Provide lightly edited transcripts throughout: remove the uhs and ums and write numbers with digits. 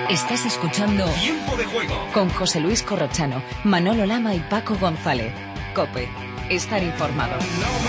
Estás escuchando Tiempo de Juego con José Luis Corrochano, Manolo Lama y Paco González. COPE. Estar informado.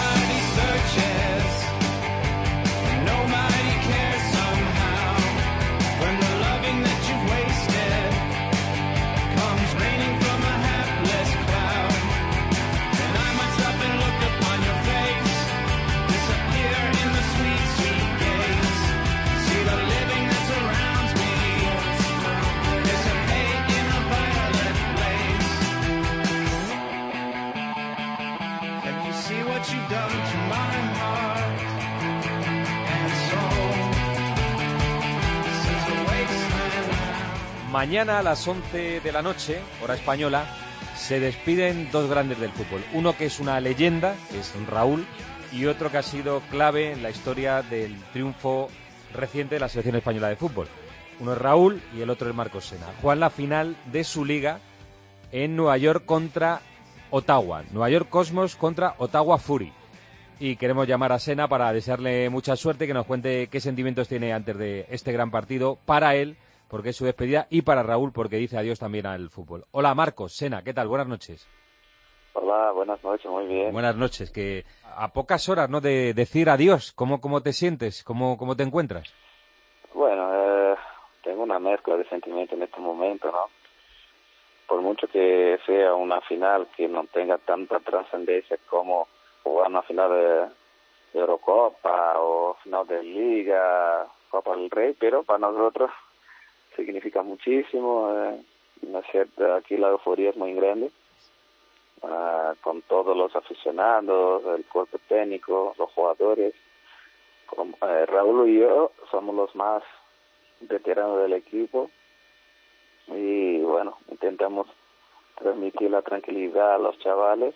Mañana a las 11 de la noche, hora española, se despiden dos grandes del fútbol. Uno que es una leyenda, que es Raúl, y otro que ha sido clave en la historia del triunfo reciente de la selección española de fútbol. Uno es Raúl y el otro es Marcos Sena. Juegan la final de su liga en Nueva York contra Ottawa. Nueva York Cosmos contra Ottawa Fury. Y queremos llamar a Sena para desearle mucha suerte, que nos cuente qué sentimientos tiene antes de este gran partido para él, porque es su despedida, y para Raúl, porque dice adiós también al fútbol. Hola, Marcos, Sena, ¿qué tal? Buenas noches. Hola, buenas noches, muy bien. Buenas noches, que a pocas horas, ¿no?, de decir adiós, ¿cómo te sientes? ¿Cómo te encuentras? Bueno, tengo una mezcla de sentimientos en este momento, ¿no? Por mucho que sea una final que no tenga tanta trascendencia como jugar una final de Eurocopa o final de Liga, Copa del Rey, pero para nosotros significa muchísimo, ¿no es cierto? Aquí la euforia es muy grande, con todos los aficionados, el cuerpo técnico, los jugadores. Raúl y yo somos los más veteranos del equipo y bueno, intentamos transmitir la tranquilidad a los chavales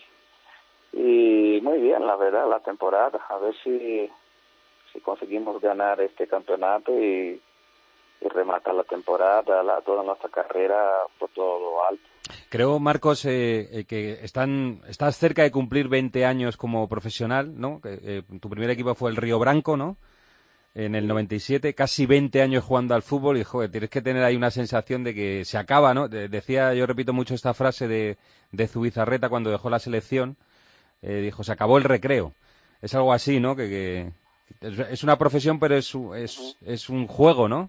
y muy bien, la verdad, la temporada, a ver si conseguimos ganar este campeonato y rematar la temporada, toda nuestra carrera por todo lo alto. Creo, Marcos, que estás cerca de cumplir 20 años como profesional, ¿no? Tu primer equipo fue el Río Branco, ¿no?, en el 97, casi 20 años jugando al fútbol y, joder, tienes que tener ahí una sensación de que se acaba, ¿no? Decía, yo repito mucho esta frase de Zubizarreta cuando dejó la selección, dijo, se acabó el recreo. Es algo así, ¿no? Que es una profesión, pero es un juego, ¿no?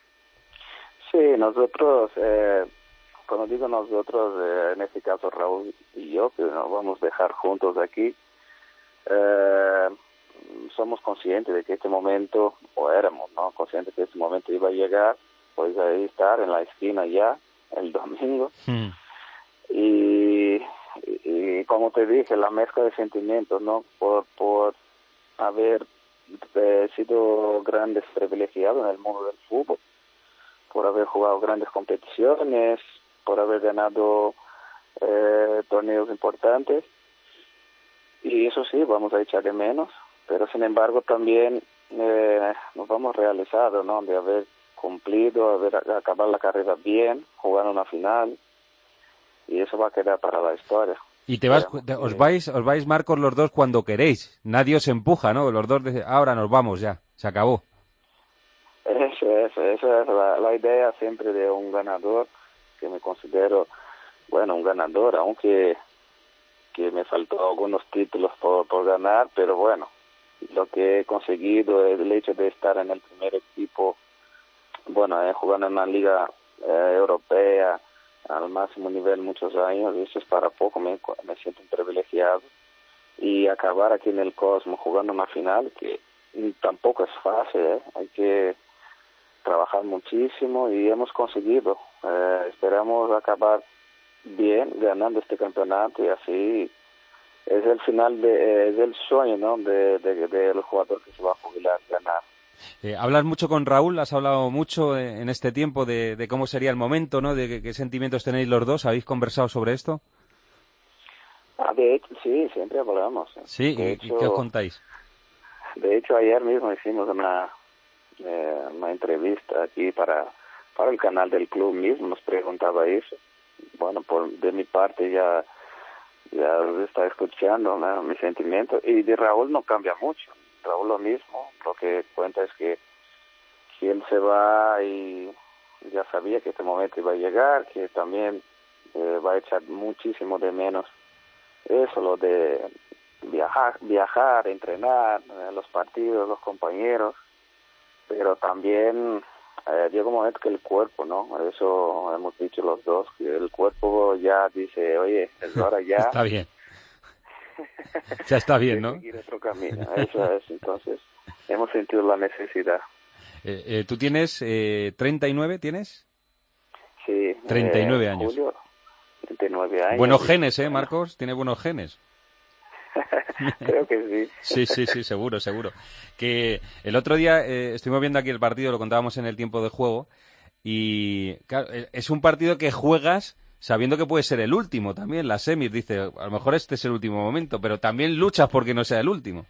Sí, nosotros, cuando digo nosotros, en este caso Raúl y yo, que nos vamos a dejar juntos aquí, somos conscientes de que este momento, o éramos, ¿no?, conscientes de que este momento iba a llegar, pues ahí estar en la esquina ya, el domingo. Y como te dije, la mezcla de sentimientos, ¿no?, por haber sido grandes privilegiados en el mundo del fútbol, por haber jugado grandes competiciones, por haber ganado torneos importantes, y eso sí, vamos a echar de menos, pero sin embargo también nos vamos realizados, ¿no?, de haber cumplido, haber acabado la carrera bien, jugar una final, y eso va a quedar para la historia. Y os vais, Marcos, los dos cuando queréis, nadie os empuja, ¿no? Los dos dicen, ahora nos vamos ya, se acabó. Esa es la idea siempre de un ganador, que me considero, bueno, un ganador, aunque que me faltó algunos títulos por ganar, pero bueno, lo que he conseguido, el hecho de estar en el primer equipo, bueno, jugando en una liga europea al máximo nivel muchos años, eso es para poco, me siento un privilegiado, y acabar aquí en el Cosmos jugando una final que tampoco es fácil, hay que trabajar muchísimo y hemos conseguido. Esperamos acabar bien ganando este campeonato y así es el final es el sueño, ¿no?, del jugador que se va a jubilar, ganar. Hablas mucho con Raúl, has hablado mucho en este tiempo de cómo sería el momento, ¿no?, de qué sentimientos tenéis los dos. ¿Habéis conversado sobre esto? De hecho, sí, siempre hablamos. Sí, ¿y qué os contáis? De hecho, ayer mismo hicimos una entrevista aquí para el canal del club mismo, nos preguntaba eso. Bueno, de mi parte ya está escuchando, ¿no?, mi sentimiento, y de Raúl no cambia mucho. Raúl lo mismo, lo que cuenta es que él se va y ya sabía que este momento iba a llegar, que también va a echar muchísimo de menos eso, lo de viajar, entrenar, los partidos, los compañeros, pero también llega un momento que el cuerpo, ¿no? Eso hemos dicho los dos, que el cuerpo ya dice, oye, es hora ya. Está bien. Ya está bien, ¿no? Seguir otro camino, eso es, entonces hemos sentido la necesidad. ¿Tú tienes 39, tienes? Sí. 39 años. Julio, 39 años. Buenos genes, Marcos? ¿Tiene buenos genes? Creo que sí. Sí, seguro. Que el otro día estuvimos viendo aquí el partido, lo contábamos en el tiempo de juego, y claro, es un partido que juegas sabiendo que puede ser el último también, las semis, dice, a lo mejor este es el último momento, pero también luchas porque no sea el último.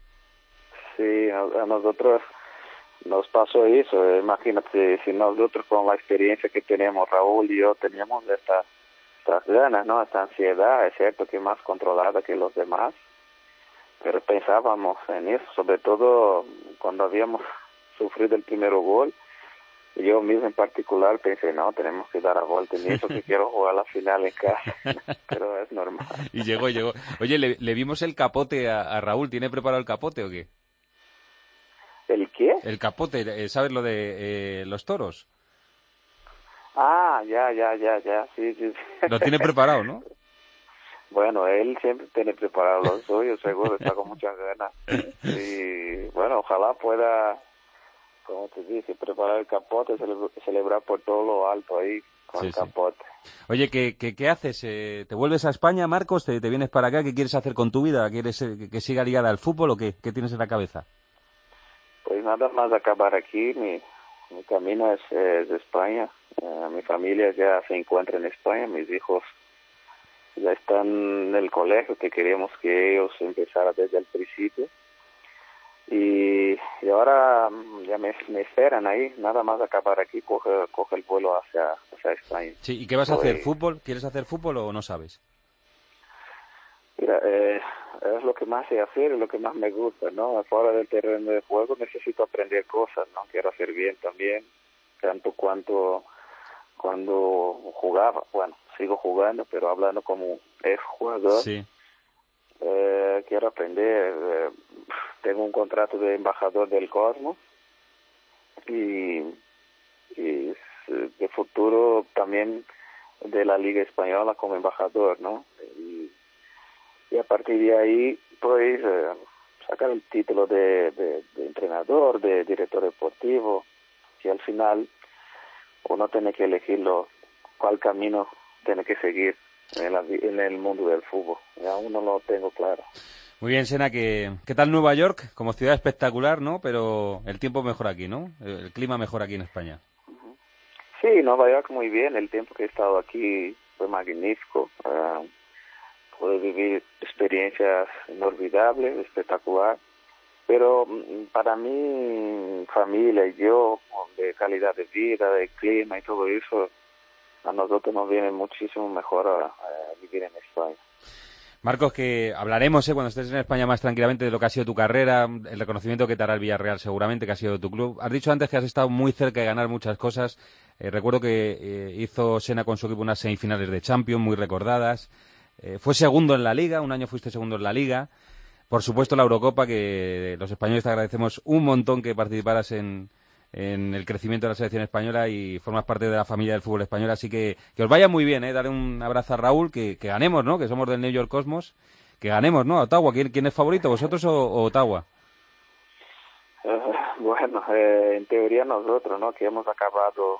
Sí, a nosotros nos pasó eso, imagínate, si nosotros con la experiencia que tenemos, Raúl y yo, teníamos estas ganas, ¿no? Esta ansiedad, es cierto que más controlada que los demás, pero pensábamos en eso, sobre todo cuando habíamos sufrido el primer gol. Yo mismo en particular pensé, no, tenemos que dar a vuelta en eso, que quiero jugar la final en casa, pero es normal. Y llegó. Oye, le vimos el capote a Raúl, ¿tiene preparado el capote o qué? ¿El qué? El capote, ¿sabes lo de los toros? Ah, ya, sí. Lo tiene preparado, ¿no? Bueno, él siempre tiene preparado lo suyo, seguro, está con muchas ganas. Y bueno, ojalá pueda, como te dije, preparar el capote, celebrar por todo lo alto ahí con el capote. Oye, ¿qué haces? ¿Te vuelves a España, Marcos? ¿Te vienes para acá? ¿Qué quieres hacer con tu vida? ¿Quieres que siga ligada al fútbol o qué? ¿Qué tienes en la cabeza? Pues nada más acabar aquí, mi camino es de España. Mi familia ya se encuentra en España, mis hijos ya están en el colegio, que queríamos que ellos empezaran desde el principio. Y ahora ya me esperan ahí, nada más acabar aquí, coge el vuelo hacia España. Sí, ¿y qué vas a hacer? ¿Fútbol? ¿Quieres hacer fútbol o no sabes? Mira, es lo que más sé hacer y lo que más me gusta, ¿no? Fuera del terreno de juego necesito aprender cosas, ¿no? Quiero hacer bien también, tanto cuanto cuando jugaba, bueno, sigo jugando, pero hablando como exjugador. Sí. Quiero aprender, tengo un contrato de embajador del Cosmos y de futuro también de la Liga Española como embajador, ¿no? Y a partir de ahí, pues, sacar el título de entrenador, de director deportivo, y al final uno tiene que elegir cuál camino tiene que seguir en el mundo del fútbol. Ya aún no lo tengo claro. Muy bien, Sena, ¿qué tal Nueva York? Como ciudad espectacular, ¿no? Pero el tiempo mejor aquí, ¿no? El clima mejor aquí en España. Sí, Nueva York muy bien. El tiempo que he estado aquí fue magnífico. Pude vivir experiencias inolvidables, espectacular. Pero para mí, familia y yo, de calidad de vida, de clima y todo eso, a nosotros nos viene muchísimo mejor a vivir en España. Marcos, que hablaremos cuando estés en España más tranquilamente de lo que ha sido tu carrera, el reconocimiento que te hará el Villarreal seguramente, que ha sido tu club. Has dicho antes que has estado muy cerca de ganar muchas cosas. Recuerdo que hizo Sena con su equipo unas semifinales de Champions muy recordadas. Fue segundo en la Liga, un año fuiste segundo en la Liga. Por supuesto la Eurocopa, que los españoles te agradecemos un montón que participaras en el crecimiento de la selección española y formas parte de la familia del fútbol español, así que os vaya muy bien, darle un abrazo a Raúl, que ganemos, ¿no? Que somos del New York Cosmos, que ganemos, ¿no? Ottawa, ¿quién es favorito, vosotros o Ottawa? Bueno, en teoría nosotros, ¿no? Que hemos acabado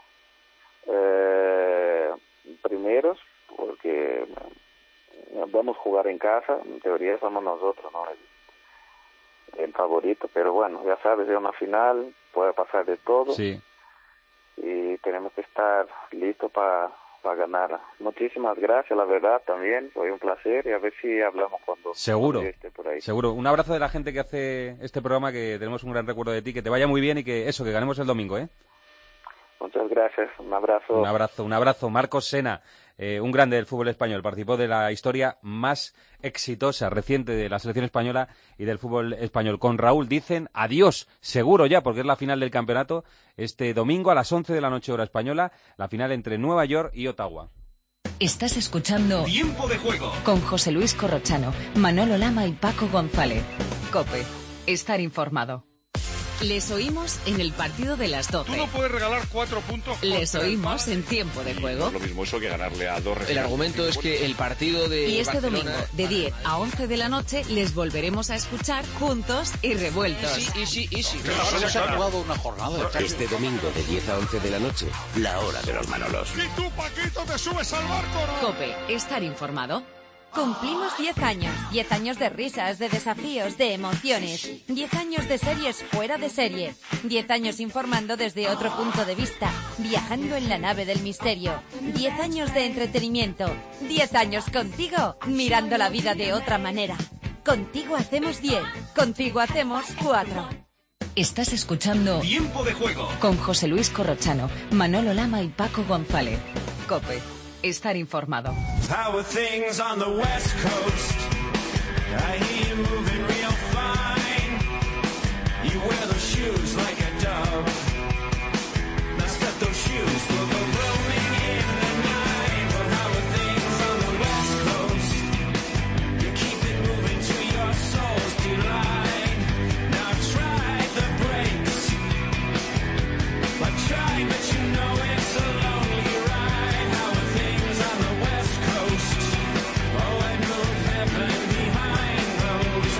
primeros, porque vamos a jugar en casa, en teoría somos nosotros, ¿no? El favorito, pero bueno, ya sabes, es una final, puede pasar de todo. Sí. Y tenemos que estar listos para ganar. Muchísimas gracias, la verdad, también, fue un placer y a ver si hablamos cuando esté por ahí. Seguro, un abrazo de la gente que hace este programa, que tenemos un gran recuerdo de ti, que te vaya muy bien y que ganemos el domingo, ¿eh? Muchas gracias, un abrazo. Un abrazo. Marcos Sena, un grande del fútbol español, participó de la historia más exitosa, reciente de la selección española y del fútbol español. Con Raúl dicen adiós, seguro ya, porque es la final del campeonato, este domingo a las 11 de la noche hora española, la final entre Nueva York y Ottawa. Estás escuchando Tiempo de Juego con José Luis Corrochano, Manolo Lama y Paco González. COPE, estar informado. Les oímos en el partido de las 12. Tú no puedes regalar 4 puntos. Les oímos en Tiempo de Juego. No es lo mismo eso que ganarle a 2. El argumento es que el partido de Y este Barcelona... domingo, de 10 a 11 de la noche, les volveremos a escuchar juntos y revueltos. Sí. Ahora se ha jugado una jornada. Este domingo de 10 a 11 de la noche, la hora de los Manolos. Y tú, Paquito, te subes al barco, ¿no? COPE, estar informado. Cumplimos 10 años. 10 años de risas, de desafíos, de emociones. 10 años de series fuera de serie. 10 años informando desde otro punto de vista. Viajando en la nave del misterio. 10 años de entretenimiento. 10 años contigo, mirando la vida de otra manera. Contigo hacemos 10. Contigo hacemos 4. Estás escuchando Tiempo de Juego con José Luis Corrochano, Manolo Lama y Paco González. COPE, estar informado. How are things on the West Coast? I hear you moving real fine. You wear those shoes like a dove. Now step those shoes will go roaming in the night. But how are things on the West Coast? You keep it moving to your soul's delight. Now try the brakes. But try, but you know it's a lonely ride. How are things on the West Coast? Oh, I move heaven behind those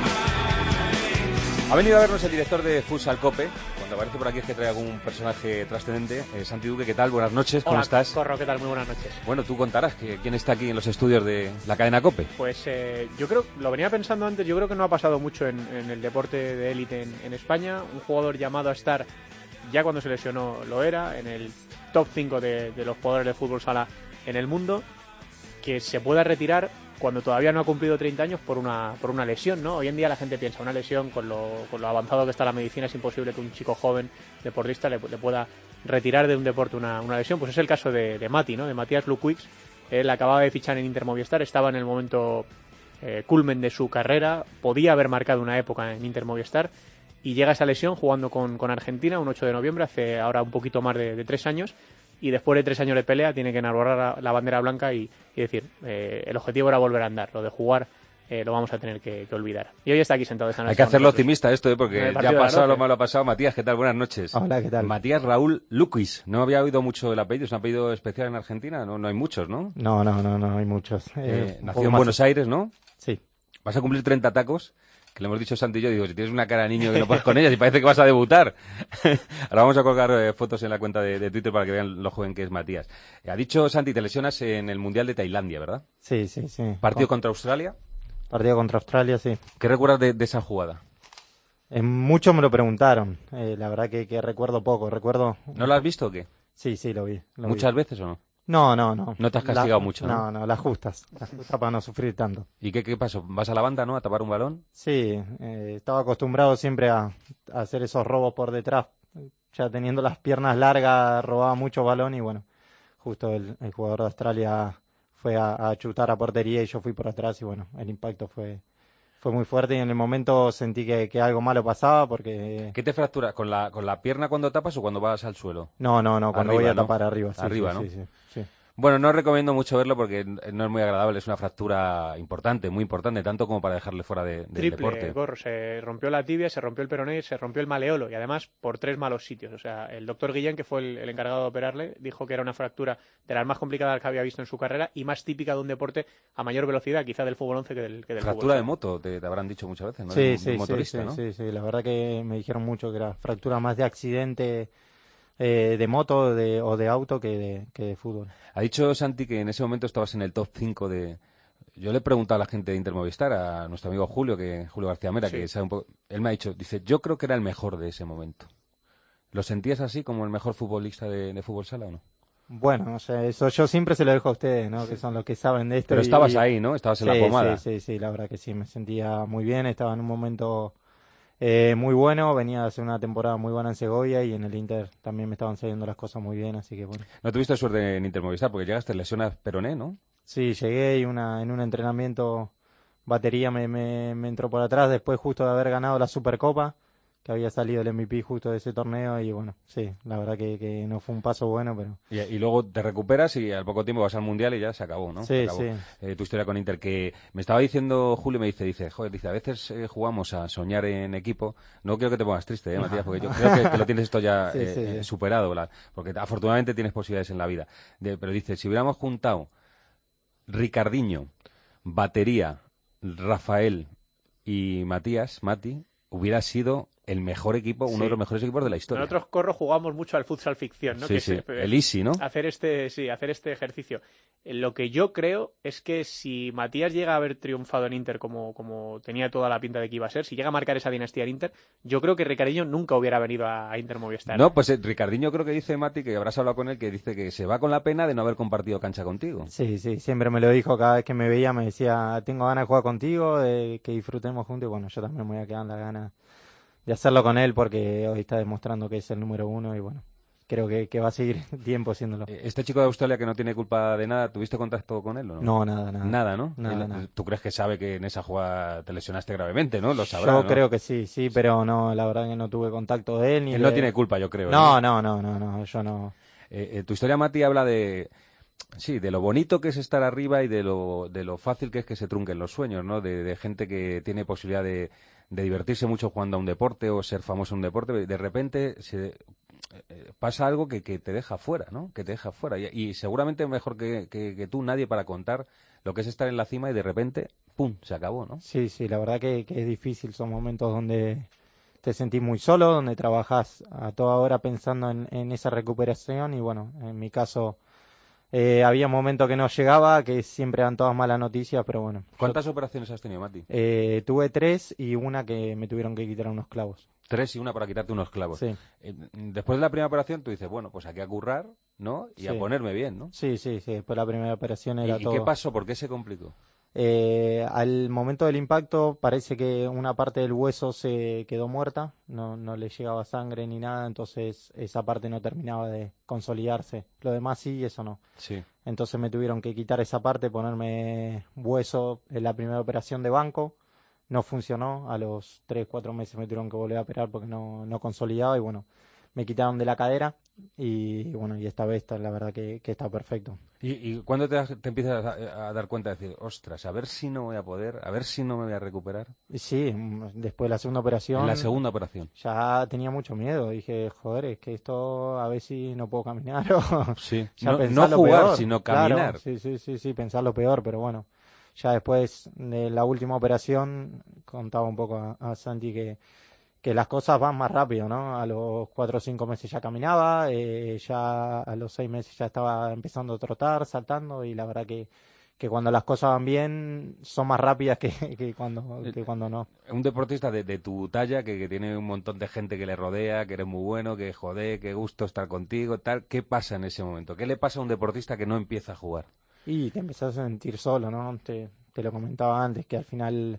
eyes. Ha venido a vernos el director de Futsal COPE. Cuando aparece por aquí es que trae algún personaje trascendente. Santi Duque, ¿qué tal? Buenas noches, ¿cómo estás? Corro, ¿qué tal? Muy buenas noches. Bueno, tú contarás quién está aquí en los estudios de la cadena COPE. Pues yo creo, lo venía pensando antes, yo creo que no ha pasado mucho en el deporte de élite en España. Un jugador llamado a estar, ya cuando se lesionó lo era, en el top 5 de los jugadores de fútbol sala en el mundo, que se pueda retirar cuando todavía no ha cumplido 30 años por una lesión, ¿no? Hoy en día la gente piensa, una lesión, con lo avanzado que está la medicina, es imposible que un chico joven deportista le pueda retirar de un deporte una lesión. Pues es el caso de Mati, ¿no? De Matías Lukwicz. Él acababa de fichar en Inter Movistar, estaba en el momento culmen de su carrera, podía haber marcado una época en Inter Movistar, y llega esa lesión jugando con Argentina un 8 de noviembre, hace ahora un poquito más de 3 años, y después de 3 años de pelea tiene que enarbolar la bandera blanca y decir, el objetivo era volver a andar, lo de jugar lo vamos a tener que olvidar. Y hoy está aquí sentado esta noche. Hay que hacerlo optimista esto, porque ya ha pasado lo malo ha pasado. Matías, ¿qué tal? Buenas noches. Hola, ¿qué tal? Matías Raúl Lukwicz. No había oído mucho el apellido, es un apellido especial en Argentina, no hay muchos, ¿no? No hay muchos. Nació en Buenos Aires, ¿no? Sí. Vas a cumplir 30 tacos, que le hemos dicho Santi y yo, digo, si tienes una cara de niño que no puedes con ellas y parece que vas a debutar. Ahora vamos a colgar fotos en la cuenta de Twitter para que vean lo joven que es Matías. Ha dicho Santi, te lesionas en el Mundial de Tailandia, ¿verdad? Sí. ¿Partido contra Australia? Partido contra Australia, sí. ¿Qué recuerdas de esa jugada? Muchos me lo preguntaron. La verdad que recuerdo poco. ¿No lo has visto o qué? Sí, lo vi. ¿Muchas veces o no? No. ¿No te has castigado mucho, no? No, las justas para no sufrir tanto. ¿Y qué pasó? ¿Vas a la banda, no? ¿A tapar un balón? Sí, estaba acostumbrado siempre a hacer esos robos por detrás. Ya teniendo las piernas largas, robaba mucho balón y bueno, justo el jugador de Australia fue a chutar a portería y yo fui por atrás y bueno, el impacto fue muy fuerte y en el momento sentí que algo malo pasaba porque... ¿Qué te fracturas? ¿Con la pierna cuando tapas o cuando vas al suelo? No, cuando arriba, voy a tapar arriba. Sí, arriba, sí, ¿no? Sí. Bueno, no recomiendo mucho verlo porque no es muy agradable, es una fractura importante, muy importante, tanto como para dejarle fuera del deporte. Gorro, se rompió la tibia, se rompió el peroné, se rompió el maleolo y además por 3 malos sitios. O sea, el doctor Guillén, que fue el encargado de operarle, dijo que era una fractura de las más complicadas que había visto en su carrera y más típica de un deporte a mayor velocidad, quizá del fútbol 11 que del fractura fútbol. De moto, te habrán dicho muchas veces, ¿no? Sí, motorista, ¿no? Sí, la verdad que me dijeron mucho que era fractura más de accidente de moto o de auto que de fútbol. Ha dicho Santi que en ese momento estabas en el top 5 de... Yo le he preguntado a la gente de Intermovistar, a nuestro amigo Julio García Mera, sí, que sabe un poco... Él me ha dicho, dice, yo creo que era el mejor de ese momento. ¿Lo sentías así como el mejor futbolista de fútbol sala o no? Bueno, o sea, eso yo siempre se lo dejo a ustedes, ¿no? Que son los que saben de esto. Pero estabas ahí, ¿no? Estabas en la pomada. Sí, la verdad que sí, me sentía muy bien, estaba en un momento muy bueno, venía de hacer una temporada muy buena en Segovia y en el Inter también me estaban saliendo las cosas muy bien, así que bueno. No tuviste suerte en Inter Movistar porque llegaste lesionas peroné, ¿no? Sí, llegué y en un entrenamiento batería me entró por atrás después justo de haber ganado la Supercopa, que había salido el MVP justo de ese torneo y bueno, sí, la verdad que no fue un paso bueno, pero... Y luego te recuperas y al poco tiempo vas al Mundial y ya se acabó, ¿no? Sí, Se acabó. sí. Tu historia con Inter, que me estaba diciendo Julio, me dice, joder, dice, a veces jugamos a soñar en equipo. No quiero que te pongas triste, Matías, porque yo creo que lo tienes esto ya sí. superado, ¿verdad? Porque afortunadamente tienes posibilidades en la vida. Pero dice, si hubiéramos juntado Ricardinho, batería, Rafael y Mati, hubiera sido el mejor equipo, uno de los mejores equipos de la historia. Nosotros, Corro, jugamos mucho al futsal ficción, ¿no? Sí, que el easy, ¿no? Hacer este ejercicio. Lo que yo creo es que si Matías llega a haber triunfado en Inter como tenía toda la pinta de que iba a ser, si llega a marcar esa dinastía en Inter, yo creo que Ricardinho nunca hubiera venido a Inter Movistar. No, pues Ricardinho creo que dice, Mati, que habrás hablado con él, que dice que se va con la pena de no haber compartido cancha contigo. Sí, siempre me lo dijo, cada vez que me veía me decía, tengo ganas de jugar contigo, de que disfrutemos juntos y bueno, yo también me voy a quedar la gana de hacerlo con él porque hoy está demostrando que es el número uno y bueno, creo que va a seguir tiempo siéndolo. Este chico de Australia que no tiene culpa de nada, ¿tuviste contacto con él o no? No, nada. Nada, ¿no? Nada. ¿Tú crees que sabe que en esa jugada te lesionaste gravemente, no? Lo sabrá, Yo ¿no? creo que sí, pero no, la verdad que no tuve contacto de él. Él no tiene culpa, yo creo. No, yo no. Tu historia, Mati, habla de... Sí, de lo bonito que es estar arriba y de lo fácil que es que se trunquen los sueños, ¿no? De gente que tiene posibilidad de divertirse mucho jugando a un deporte o ser famoso en un deporte. De repente pasa algo que te deja fuera, ¿no? Que te deja fuera. Y seguramente mejor que tú, nadie para contar lo que es estar en la cima y de repente, ¡pum!, se acabó, ¿no? Sí, la verdad que es difícil. Son momentos donde te sentís muy solo, donde trabajas a toda hora pensando en esa recuperación y bueno, en mi caso... había momentos que no llegaba, que siempre eran todas malas noticias, pero bueno. ¿Cuántas operaciones has tenido, Mati? Tuve 3 y una que me tuvieron que quitar unos clavos. 3 y una para quitarte unos clavos. Sí. Después de la primera operación tú dices, bueno, pues aquí a currar, ¿no? Y a ponerme bien, ¿no? Sí. Después de la primera operación era todo... ¿Y qué pasó? ¿Por qué se complicó? Al momento del impacto parece que una parte del hueso se quedó muerta, no le llegaba sangre ni nada, entonces esa parte no terminaba de consolidarse. Lo demás sí y eso no. Sí. Entonces me tuvieron que quitar esa parte, ponerme hueso en la primera operación de banco. No funcionó, a los 3-4 meses me tuvieron que volver a operar porque no consolidaba y bueno, me quitaron de la cadera y bueno, y esta vez la verdad que está perfecto. ¿Y cuándo te empiezas a dar cuenta de decir, ostras, a ver si no voy a poder, a ver si no me voy a recuperar? Sí, después de la segunda operación. En la segunda operación. Ya tenía mucho miedo, dije, joder, es que esto a ver si no puedo caminar o... Sí, ya no jugar, peor. Sino caminar. Claro, sí, pensar lo peor, pero bueno. Ya después de la última operación, contaba un poco a Santi que las cosas van más rápido, ¿no? A los 4 o 5 meses ya caminaba, ya a los 6 meses ya estaba empezando a trotar, saltando, y la verdad que cuando las cosas van bien son más rápidas que cuando no. Un deportista de tu talla, que tiene un montón de gente que le rodea, que eres muy bueno, que joder, qué gusto estar contigo, tal, ¿qué pasa en ese momento? ¿Qué le pasa a un deportista que no empieza a jugar? Y te empezás a sentir solo, ¿no? Te lo comentaba antes, que al final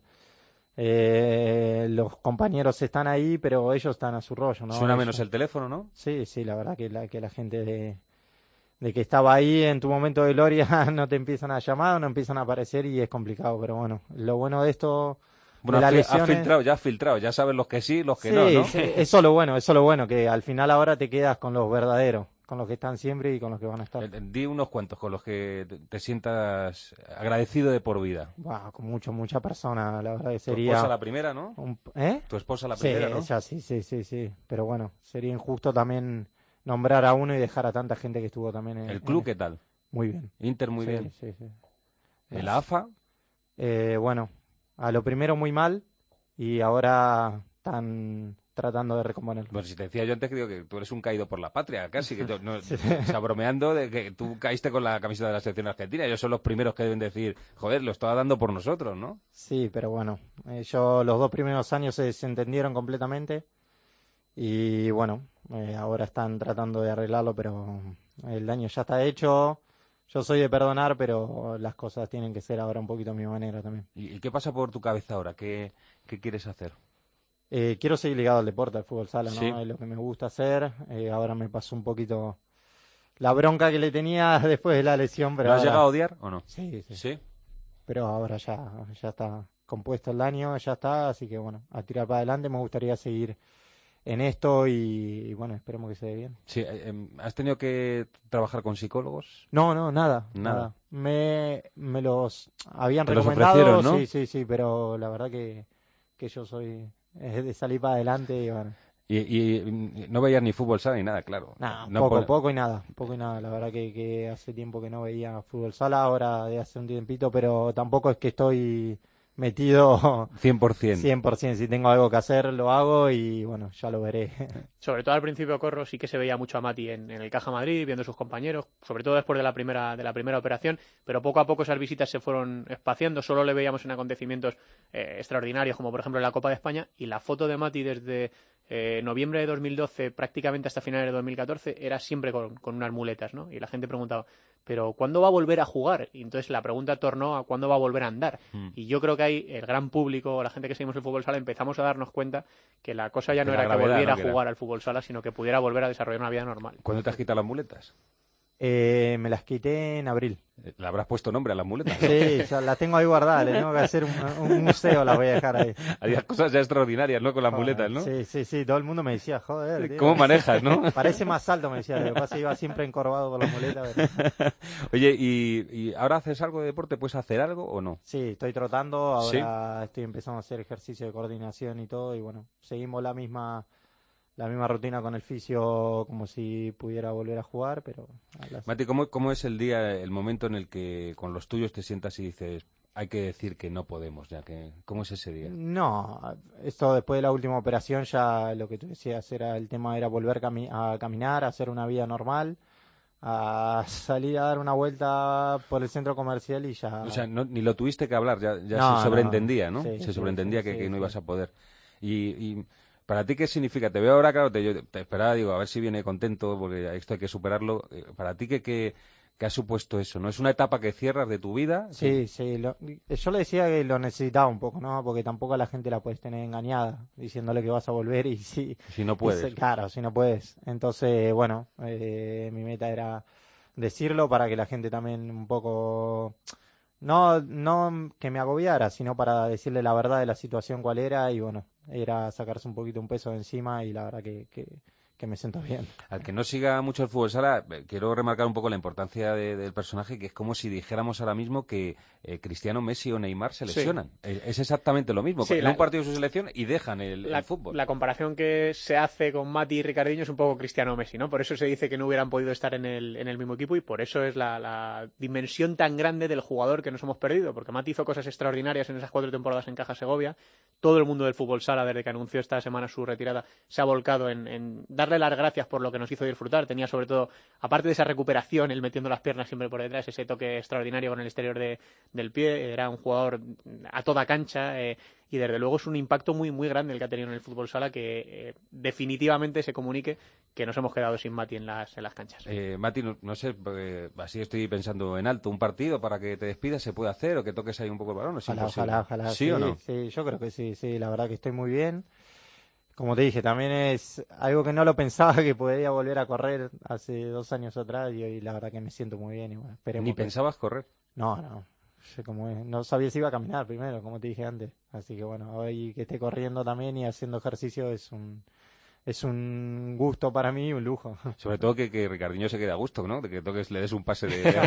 los compañeros están ahí, pero ellos están a su rollo, ¿no? Suena menos el teléfono, ¿no? Sí, la verdad que la gente de que estaba ahí en tu momento de gloria no te empiezan a llamar, no empiezan a aparecer y es complicado, pero bueno, lo bueno de esto... Bueno, has filtrado, ya sabes los que sí, los que no, ¿no? Sí, eso es lo bueno, que al final ahora te quedas con los verdaderos, con los que están siempre y con los que van a estar. Di unos cuantos con los que te sientas agradecido de por vida. Wow, con mucha persona, la verdad que sería... Tu esposa la primera, ¿no? Tu esposa la primera, ¿no? Sí, pero bueno, sería injusto también nombrar a uno y dejar a tanta gente que estuvo también en... ¿El club qué tal? Muy bien. Inter muy bien. Sí. ¿El AFA? Bueno, a lo primero muy mal y ahora están tratando de recomponerlo. Bueno, si te decía yo antes que tú eres un caído por la patria, casi, que o sea, bromeando de que tú caíste con la camiseta de la selección argentina. Ellos son los primeros que deben decir, joder, lo estaba dando por nosotros, ¿no? Sí, pero bueno, ellos los 2 primeros años se desentendieron completamente y bueno, ahora están tratando de arreglarlo, pero el daño ya está hecho. Yo soy de perdonar, pero las cosas tienen que ser ahora un poquito a mi manera también. ¿Y qué pasa por tu cabeza ahora? ¿Qué quieres hacer? Quiero seguir ligado al deporte, al fútbol sala, ¿no? Sí. Es lo que me gusta hacer. Ahora me pasó un poquito la bronca que le tenía después de la lesión, pero ¿Lo has ahora... llegado a odiar o no? Sí, sí. ¿Sí? Pero ahora ya está compuesto el año, ya está, así que bueno, a tirar para adelante. Me gustaría seguir en esto y bueno, esperemos que se dé bien. Sí, ¿has tenido que trabajar con psicólogos? No, nada. Nada. Me los habían Te los recomendado, ofrecieron, ¿no? sí, pero la verdad que yo soy de salir para adelante y bueno. Y no veías ni fútbol sala ni nada, claro. Nah, No poco y nada. La verdad que hace tiempo que no veía fútbol sala, ahora de hace un tiempito, pero tampoco es que estoy metido 100%. 100%. Si tengo algo que hacer, lo hago y bueno, ya lo veré. Sobre todo al principio, Corro, sí que se veía mucho a Mati en el Caja Madrid, viendo a sus compañeros, sobre todo después de la primera operación, pero poco a poco esas visitas se fueron espaciando, solo le veíamos en acontecimientos extraordinarios, como por ejemplo en la Copa de España, y la foto de Mati desde noviembre de 2012 prácticamente hasta finales de 2014 era siempre con unas muletas, ¿no? Y la gente preguntaba, ¿pero cuándo va a volver a jugar? Y entonces la pregunta tornó a cuándo va a volver a andar. Y yo creo que ahí el gran público, la gente que seguimos el fútbol sala, empezamos a darnos cuenta que la cosa ya no De la era que gravedad, volviera ¿no? a jugar al fútbol sala, sino que pudiera volver a desarrollar una vida normal. ¿Cuándo te has quitado las muletas? Me las quité en abril. ¿Le habrás puesto nombre a las muletas? ¿no? Sí, ya las tengo ahí guardadas, le tengo que hacer un museo, las voy a dejar ahí. Había cosas ya extraordinarias, ¿no? Con las Joder, muletas, ¿no? Sí, todo el mundo me decía, joder, tío. ¿Cómo manejas, no? Parece más alto, me decía, lo que pasa es que iba siempre encorvado con las muletas. Pero... Oye, ¿y ahora haces algo de deporte? ¿Puedes hacer algo o no? Sí, estoy trotando, ahora estoy empezando a hacer ejercicio de coordinación y todo, y bueno, seguimos la misma rutina con el fisio, como si pudiera volver a jugar, pero... Mati, ¿cómo es el día, el momento en el que con los tuyos te sientas y dices, hay que decir que no podemos, ya que... ¿Cómo es ese día? No, esto después de la última operación ya lo que tú decías el tema era volver a caminar, a hacer una vida normal, a salir a dar una vuelta por el centro comercial y ya... O sea, ni lo tuviste que hablar, ya No, se sobreentendía, ¿no? Sí, Se sobreentendía sí, que no ibas a poder. Y ¿para ti qué significa? Te veo ahora, claro, te esperaba, digo, a ver si viene contento, porque esto hay que superarlo. ¿Para ti qué ha supuesto eso? ¿No es una etapa que cierras de tu vida? Sí. Yo le decía que lo necesitaba un poco, ¿no? Porque tampoco a la gente la puedes tener engañada, diciéndole que vas a volver y si no puedes. Claro, si no puedes. Entonces, bueno, mi meta era decirlo para que la gente también un poco... No que me agobiara, sino para decirle la verdad de la situación cuál era y bueno, era sacarse un poquito un peso de encima y la verdad que me siento bien. Al que no siga mucho el fútbol sala, quiero remarcar un poco la importancia del personaje, que es como si dijéramos ahora mismo que Cristiano, Messi o Neymar se lesionan. Sí. Es exactamente lo mismo. En un partido de su selección y dejan el fútbol. La comparación que se hace con Mati y Ricardinho es un poco Cristiano Messi, ¿no? Por eso se dice que no hubieran podido estar en el mismo equipo y por eso es la dimensión tan grande del jugador que nos hemos perdido, porque Mati hizo cosas extraordinarias en esas 4 temporadas en Caja Segovia. Todo el mundo del fútbol sala, desde que anunció esta semana su retirada, se ha volcado en darle las gracias por lo que nos hizo disfrutar. Tenía sobre todo, aparte de esa recuperación, él metiendo las piernas siempre por detrás, ese toque extraordinario con el exterior del pie. Era un jugador a toda cancha y desde luego es un impacto muy muy grande el que ha tenido en el fútbol sala, que definitivamente se comunique que nos hemos quedado sin Mati en las canchas. Mati, no sé, así estoy pensando en alto, un partido para que te despidas se puede hacer o que toques ahí un poco el balón. Ojalá. ¿Sí o no? Sí, yo creo que sí, la verdad que estoy muy bien. Como te dije, también es algo que no lo pensaba que podía volver a correr hace 2 años atrás y hoy la verdad que me siento muy bien. Y bueno, esperemos. ¿Ni pensabas correr? No. Sé cómo es. No sabía si iba a caminar primero, como te dije antes. Así que bueno, hoy que esté corriendo también y haciendo ejercicio es un gusto para mí y un lujo. Sobre todo que Ricardinho se quede a gusto, ¿no? De que le des un pase de...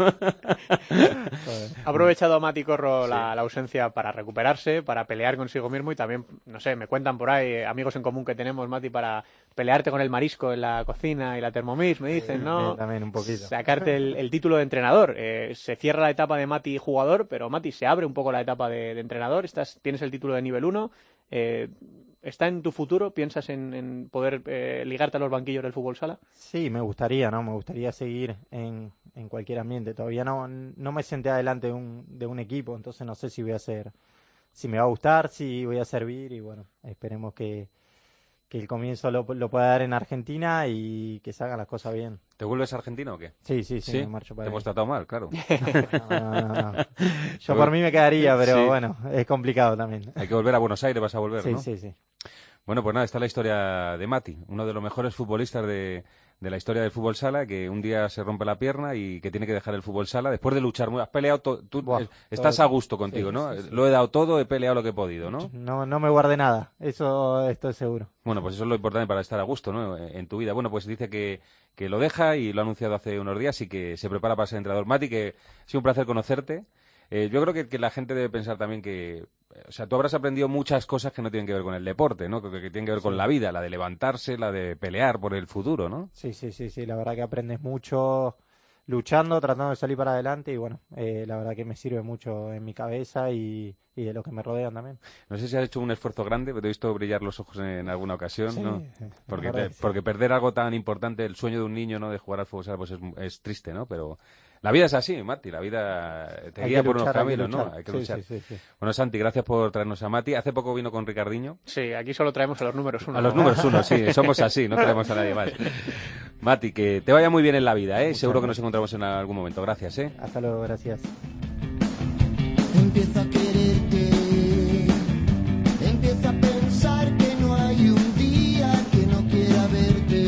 Ha aprovechado a Mati Corro la ausencia para recuperarse, para pelear consigo mismo y también, no sé, me cuentan por ahí amigos en común que tenemos, Mati, para pelearte con el marisco en la cocina y la Thermomix, me dicen, ¿no? También un poquito. Sacarte el título de entrenador. Se cierra la etapa de Mati jugador, pero Mati, se abre un poco la etapa de entrenador. Tienes el título de nivel 1. ¿Está en tu futuro? ¿Piensas en poder ligarte a los banquillos del fútbol sala? Sí, me gustaría, ¿no? Me gustaría seguir en cualquier ambiente. Todavía no me senté adelante de un equipo, entonces no sé si me va a gustar, si voy a servir y bueno, esperemos que el comienzo lo pueda dar en Argentina y que se hagan las cosas bien. ¿Te vuelves argentino o qué? Sí, me marcho para Te hemos tratado mal, claro. No. Yo por mí me quedaría, pero bueno, es complicado también. Hay que volver a Buenos Aires, vas a volver, ¿no? Sí. Bueno, pues nada, está la historia de Mati, uno de los mejores futbolistas de la historia del fútbol sala, que un día se rompe la pierna y que tiene que dejar el fútbol sala después de luchar. Has peleado, estás a gusto contigo, ¿no? Sí. Lo he dado todo, he peleado lo que he podido, ¿no? No me guardé nada, eso estoy seguro. Bueno, pues eso es lo importante para estar a gusto, ¿no? En tu vida. Bueno, pues dice que lo deja y lo ha anunciado hace unos días y que se prepara para ser entrenador. Mati, que ha sido un placer conocerte. Yo creo que la gente debe pensar también que... O sea, tú habrás aprendido muchas cosas que no tienen que ver con el deporte, ¿no? Que tienen que ver con la vida, la de levantarse, la de pelear por el futuro, ¿no? Sí, la verdad que aprendes mucho luchando, tratando de salir para adelante y bueno, la verdad que me sirve mucho en mi cabeza y de los que me rodean también. No sé si has hecho un esfuerzo grande, pero te he visto brillar los ojos en alguna ocasión, sí, ¿no? Porque perder algo tan importante, el sueño de un niño, ¿no? De jugar al fútbol, pues es triste, ¿no? Pero... La vida es así, Mati, la vida te guía por unos caminos, ¿no? Hay que luchar. Sí. Bueno, Santi, gracias por traernos a Mati. Hace poco vino con Ricardiño. Sí, aquí solo traemos a los números uno. A los números uno, sí, somos así, no traemos a nadie más. Mati, que te vaya muy bien en la vida, ¿eh? Seguro que nos encontramos en algún momento. Gracias, ¿eh? Hasta luego, gracias. Empieza a quererte, empieza a pensar que no hay un día que no quiera verte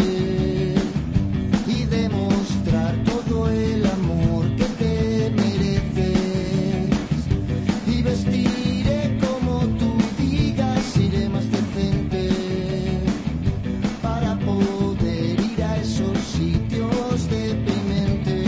y demostrar todo el amor que te mereces y vestiré como tú digas, iré más decente para poder ir a esos sitios deprimentes.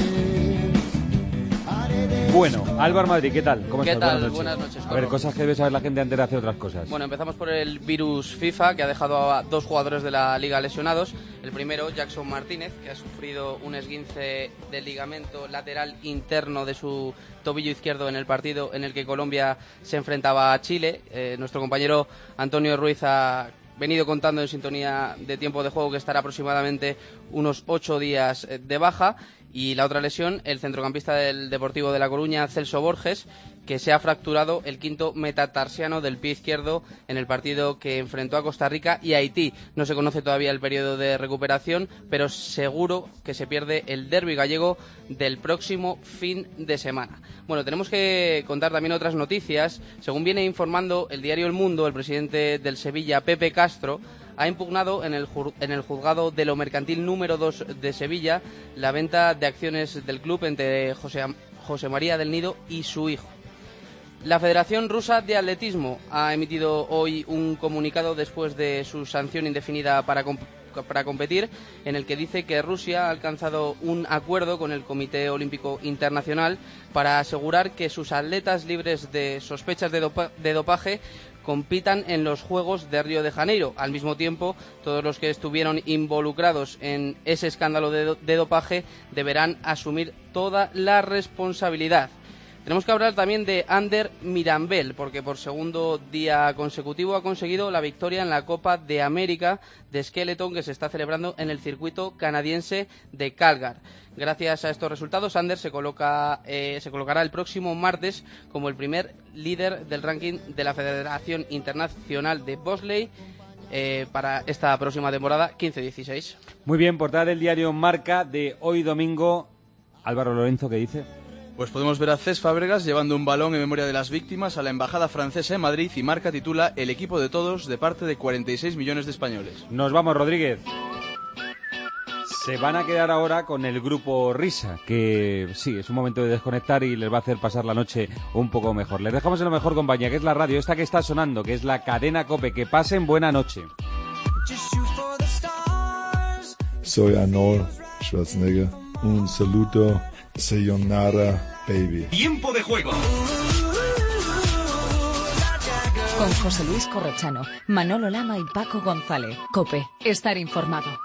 Bueno, Álvaro Madrid, ¿qué tal? ¿Cómo estás? ¿Qué tal? Buenas noches. A ver, cosas que debe saber la gente antes de hacer otras cosas. Bueno, empezamos por el virus FIFA, que ha dejado a 2 jugadores de la Liga lesionados. El primero, Jackson Martínez, que ha sufrido un esguince del ligamento lateral interno de su tobillo izquierdo en el partido en el que Colombia se enfrentaba a Chile. Nuestro compañero Antonio Ruiz ha venido contando en sintonía de tiempo de juego que estará aproximadamente unos 8 días de baja. Y la otra lesión, el centrocampista del Deportivo de La Coruña, Celso Borges, que se ha fracturado el quinto metatarsiano del pie izquierdo en el partido que enfrentó a Costa Rica y Haití. No se conoce todavía el periodo de recuperación, pero seguro que se pierde el derbi gallego del próximo fin de semana. Bueno, tenemos que contar también otras noticias. Según viene informando el diario El Mundo, el presidente del Sevilla, Pepe Castro, ha impugnado en el juzgado de lo mercantil número 2 de Sevilla la venta de acciones del club entre José María del Nido y su hijo. La Federación Rusa de Atletismo ha emitido hoy un comunicado después de su sanción indefinida para competir, en el que dice que Rusia ha alcanzado un acuerdo con el Comité Olímpico Internacional para asegurar que sus atletas libres de sospechas de dopaje compitan en los Juegos de Río de Janeiro. Al mismo tiempo, todos los que estuvieron involucrados en ese escándalo de dopaje deberán asumir toda la responsabilidad. Tenemos que hablar también de Ander Mirambel, porque por segundo día consecutivo ha conseguido la victoria en la Copa de América de Skeleton, que se está celebrando en el circuito canadiense de Calgary. Gracias a estos resultados, Ander se colocará el próximo martes como el primer líder del ranking de la Federación Internacional de Bobsleigh para esta próxima temporada 15-16. Muy bien, portada del diario Marca de hoy domingo. Álvaro Lorenzo, ¿qué dice? Pues podemos ver a Cesc Fábregas llevando un balón en memoria de las víctimas a la Embajada Francesa en Madrid y Marca titula El equipo de todos de parte de 46 millones de españoles. Nos vamos, Rodríguez. Se van a quedar ahora con el grupo Risa, que sí, es un momento de desconectar y les va a hacer pasar la noche un poco mejor. Les dejamos en la mejor compañía, que es la radio, esta que está sonando, que es la cadena COPE. Que pasen buena noche. Soy Arnold Schwarzenegger. Un saludo. Sayonara, baby. Tiempo de juego. Con José Luis Corrochano, Manolo Lama y Paco González. COPE. Estar informado.